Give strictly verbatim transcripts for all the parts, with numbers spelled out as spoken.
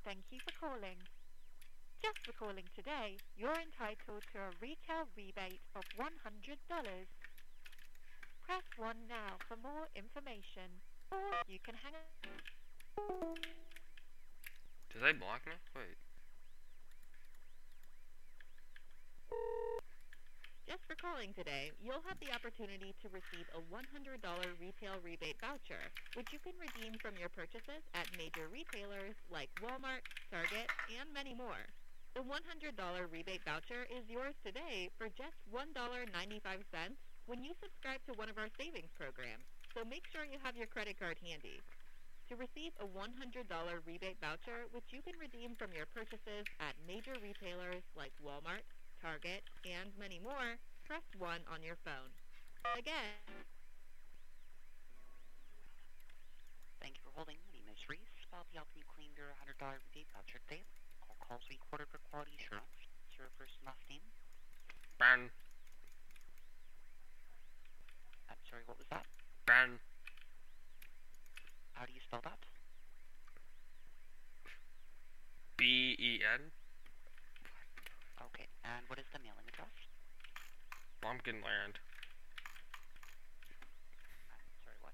thank you for calling. Just for calling today, you're entitled to a retail rebate of one hundred dollars. Press one now for more information, or you can hang up. Did they block me? Wait. Just for calling today, you'll have the opportunity to receive a one hundred dollars retail rebate voucher, which you can redeem from your purchases at major retailers like Walmart, Target, and many more. The one hundred dollars rebate voucher is yours today for just one dollar and ninety-five cents when you subscribe to one of our savings programs, so make sure you have your credit card handy. To receive a one hundred dollars rebate voucher, which you can redeem from your purchases at major retailers like Walmart, Target, and many more, press one on your phone. Again. Thank you for holding. My name is Reese. I'll be helping you claim your one hundred dollars rebate voucher today. All calls will be recorded for quality assurance. Is your first and last name? Ben. I'm sorry, what was that? Ben. How do you spell that? B E N. Okay, and what is the mailing address? Bumpkin Land. I'm sorry, what?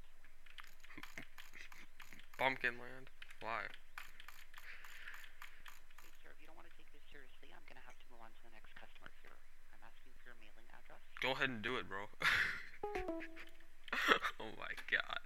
Bumpkin Land? Why? Hey, sir, if you don't want to take this seriously, I'm going to have to move on to the next customer here. I'm asking for your mailing address. Go ahead and do it, bro. Oh my god.